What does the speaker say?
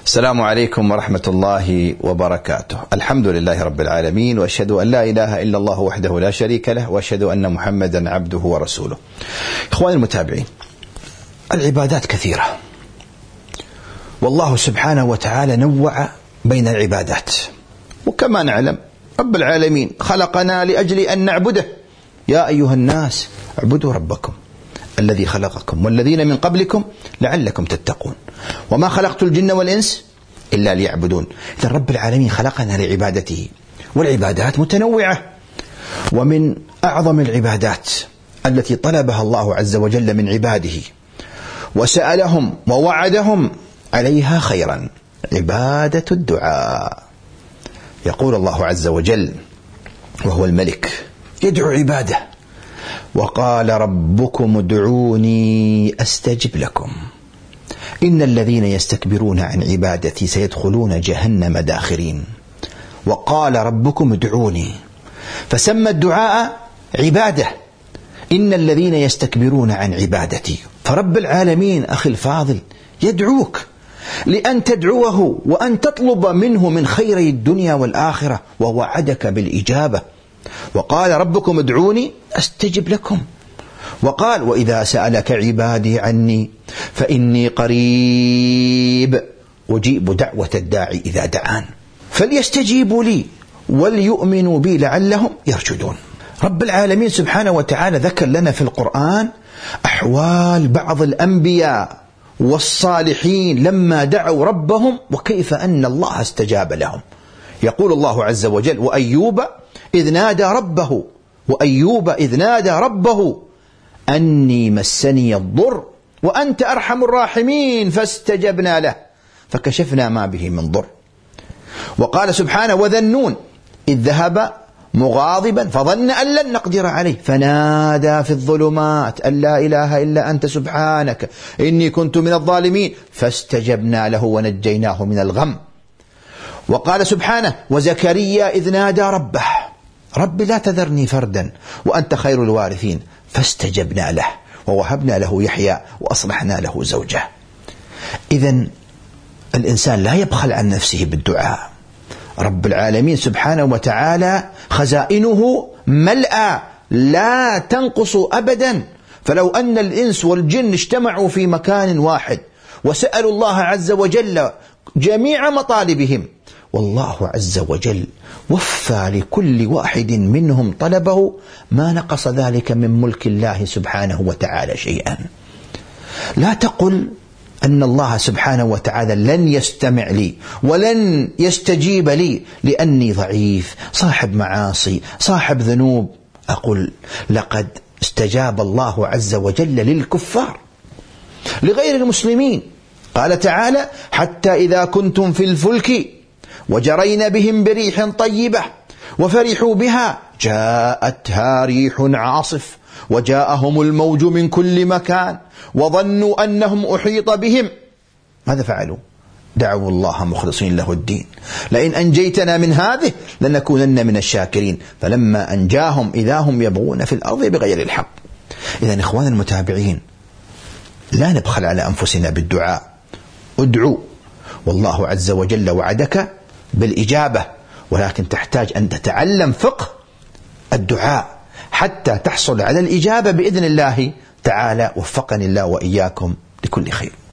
السلام عليكم ورحمة الله وبركاته. الحمد لله رب العالمين، وأشهد أن لا إله إلا الله وحده لا شريك له، وأشهد أن محمدا عبده ورسوله. إخواني المتابعين، العبادات كثيرة، والله سبحانه وتعالى نوع بين العبادات، وكما نعلم رب العالمين خلقنا لأجل أن نعبده. يا أيها الناس اعبدوا ربكم الذي خلقكم والذين من قبلكم لعلكم تتقون، وما خلقت الجن والإنس إلا ليعبدون. إذن رب العالمين خلقنا لعبادته، والعبادات متنوعة، ومن أعظم العبادات التي طلبها الله عز وجل من عباده وسألهم ووعدهم عليها خيرا عبادة الدعاء. يقول الله عز وجل وهو الملك يدعو عباده: وقال ربكم ادعوني أستجب لكم إن الذين يستكبرون عن عبادتي سيدخلون جهنم داخرين. وقال ربكم ادعوني، فسمى الدعاء عبادة. إن الذين يستكبرون عن عبادتي، فرب العالمين أخي الفاضل يدعوك لأن تدعوه وأن تطلب منه من خيري الدنيا والآخرة، ووعدك بالإجابة. وقال ربكم ادعوني أستجب لكم، وقال وإذا سألك عبادي عني فإني قريب أجيب دعوة الداعي إذا دعان فليستجيبوا لي وليؤمنوا بي لعلهم يرشدون. رب العالمين سبحانه وتعالى ذكر لنا في القرآن أحوال بعض الأنبياء والصالحين لما دعوا ربهم، وكيف أن الله استجاب لهم. يقول الله عز وجل: وأيوب إذ نادى ربه أني مسني الضر وأنت أرحم الراحمين فاستجبنا له فكشفنا ما به من ضر. وقال سبحانه: وذا النون إذ ذهب مغاضبا فظن أن لن نقدر عليه فنادى في الظلمات أن لا إله إلا أنت سبحانك إني كنت من الظالمين فاستجبنا له ونجيناه من الغم. وقال سبحانه: وزكريا إذ نادى ربه رب لا تذرني فردا وأنت خير الوارثين فاستجبنا له ووهبنا له يحيى وأصلحنا له زوجه. إذن الإنسان لا يبخل عن نفسه بالدعاء. رب العالمين سبحانه وتعالى خزائنه ملأى لا تنقص أبدا، فلو أن الإنس والجن اجتمعوا في مكان واحد وسألوا الله عز وجل جميع مطالبهم، والله عز وجل وفى لكل واحد منهم طلبه، ما نقص ذلك من ملك الله سبحانه وتعالى شيئا. لا تقل أن الله سبحانه وتعالى لن يستمع لي ولن يستجيب لي لأني ضعيف صاحب معاصي صاحب ذنوب. أقول لقد استجاب الله عز وجل للكفار لغير المسلمين. قال تعالى: حتى إذا كنتم في الفلك وجرين بهم بريح طيبة وفرحوا بها جاءتها ريح عاصف وجاءهم الموج من كل مكان وظنوا أنهم أحيط بهم. ماذا فعلوا؟ دعوا الله مخلصين له الدين لئن أنجيتنا من هذه لنكونن من الشاكرين فلما أنجاهم إذا هم يبغون في الأرض بغير الحق. إذن إخوان المتابعين، لا نبخل على أنفسنا بالدعاء. ادعوا، والله عز وجل وعدك بالإجابة، ولكن تحتاج أن تتعلم فقه الدعاء حتى تحصل على الإجابة بإذن الله تعالى. وفقني الله وإياكم لكل خير.